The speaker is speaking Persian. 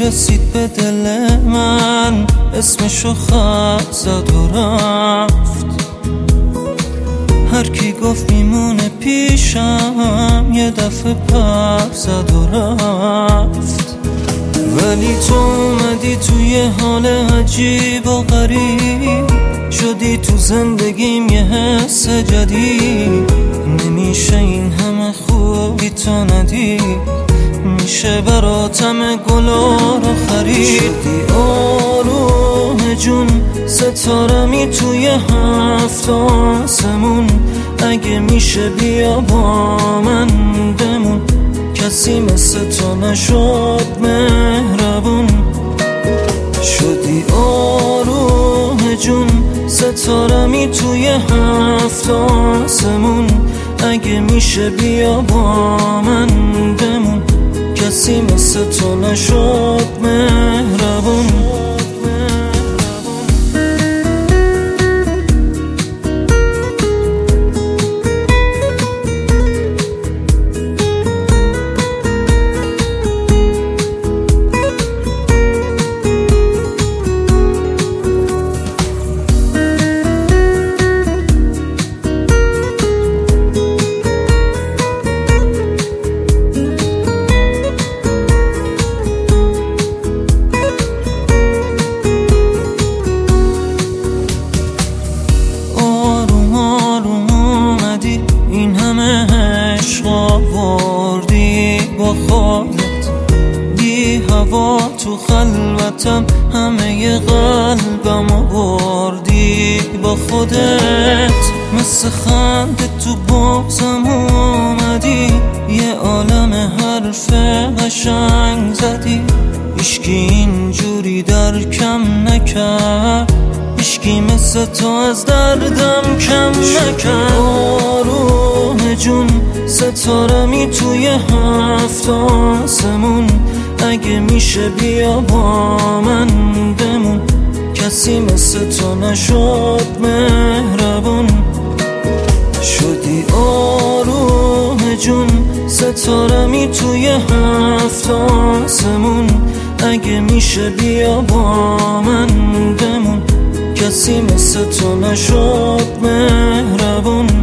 رسید به دل من، اسمشو خط زد و رفت. هر کی گفت میمونه پیشم، یه دفعه پر زد و رفت. ولی تو اومدی توی حال عجیب و غریب، شدی تو زندگیم یه حس جدید. نمیشه این همه خوبی تو ندید، میشه براتم گلا رو خرید. شدی آروم جون، ستارمی توی هفت آسمون. اگه میشه بیا با من بمون، کسی مثل تو نشد مهربون. شدی آروم جون، ستارمی توی هفت آسمون. اگه میشه بیا با من بمون، کسی مثل تو نشد مهربون. این همه عشق آوردی با خودت، بی هوا تو خلوتم همه قلبم آوردی با خودت. مثل خنده تو بغزم اومدی، یه عالم حرف قشنگ زدی. هیچکی اینجوری درکم نکرد، هیچکی مثل تو از دردم کم نکرد. آروم جون، ستارمی توی هفت آسمون. اگه میشه بیا با من بمون، کسی مثل تو نشد مهربون. شدی آروم جون، ستارمی توی هفت آسمون. اگه میشه بیا با من بمون، کسی مثل تو نشد مهربون.